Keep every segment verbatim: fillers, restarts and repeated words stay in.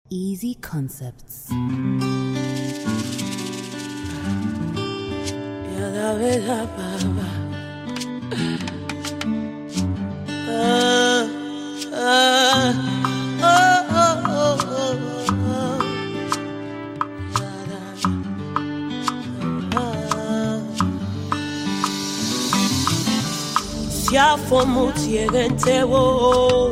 Easy Concepts. Siafomu tiegentewo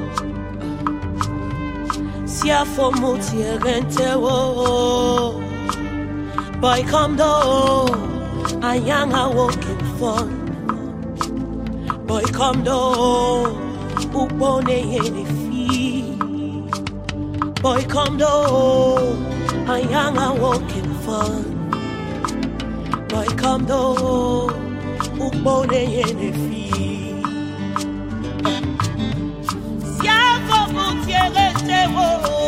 Siafomu tiegentewo Boy come do Ayanga walking fun Boy come do Upone yene fi Boy come do Ayanga walking fun Boy come do Upone yene fi Siafomu tiegentewo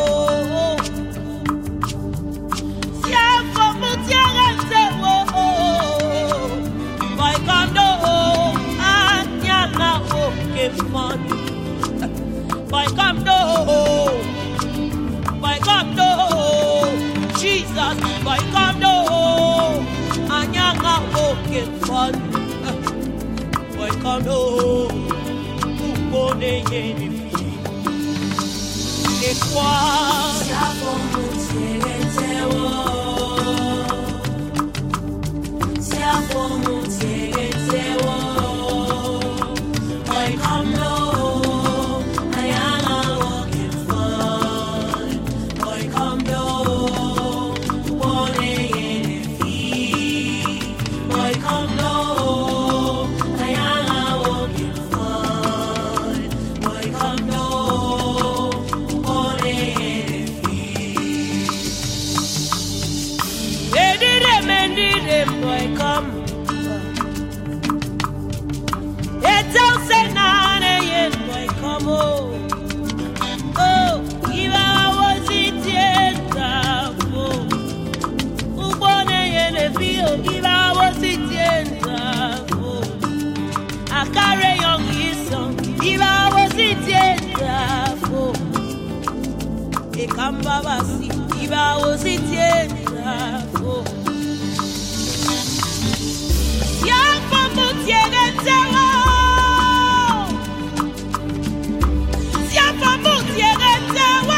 Siafomu tiegentewo Boy come do Anyanga walking fun Boy come do Boy come do Jesus Boy come do Anyanga walking fun Boy come do Upone yene fi Et quoi Siafomu tiegentewo Siafomu tiegentewo Boy come do Ayanga walking fun Boy come do Upone yene fi Boy come do Ayanga walking fun Boy come do Upone yene fi Edire mendire boy come Etel senane yen boy come oh Oh Iba wazitienda oh Upone yene fi oh Iba wazitienda oh Akare young ison Iba wazitienda oh Ekamba basi Iba wazitienda oh Siafomu tiegentewo Siafomu tiegentewo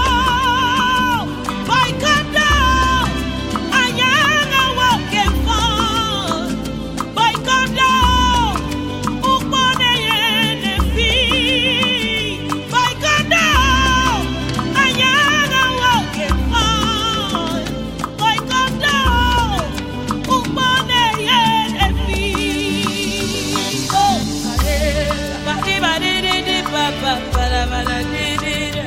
Boy come down Ayanga walking fun Boy come down Upone yene fi Boy come down Ayanga walking fun Boy come down Upone yene fi Oh Badi badi di di ba ba ba da ba da di di da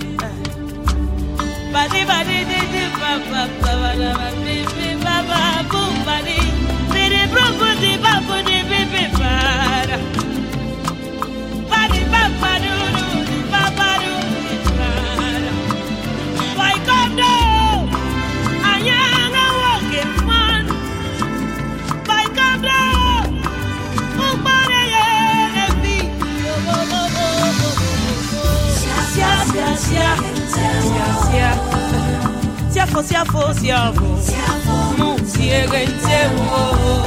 Badi badi di di ba ba ba ba da ba di di ba ba boom badi di di bro bo di ba bo di bi bi ba da Badi ba ba do do di ba ba do di ba da Boy come down Ayanga walking fun Boy come down Upone yene fi Oh oh oh oh oh Sia sia sia Sia sia Siafo siafo siafo Mu tiegentewo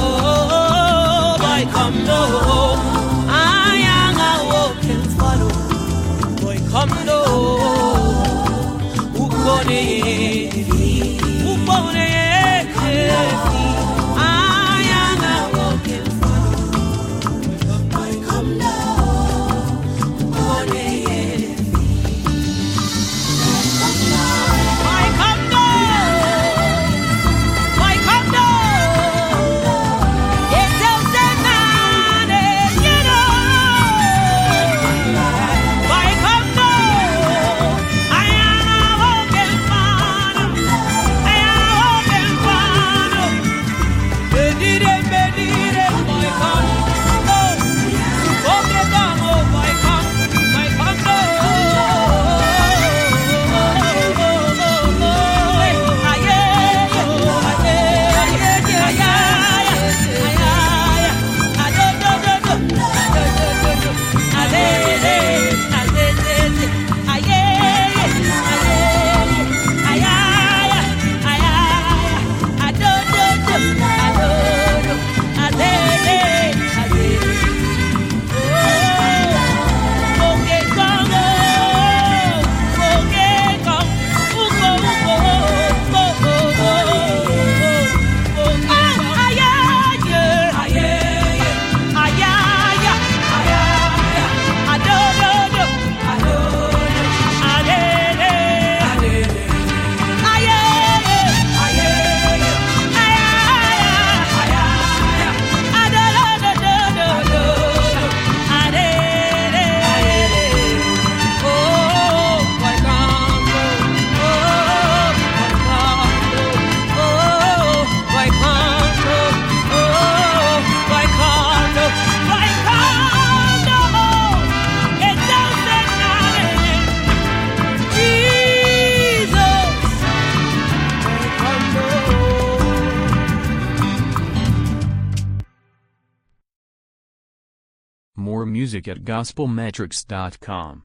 Boy come do Ayanga walking fun Boy come do Upone yene fi Upone yene fi Ayanga walking fun Boy come do Upone yene fi Boy come do Boy come do Etel senane you know Boy come do Ayanga walking fun More music at gospel metrics dot com.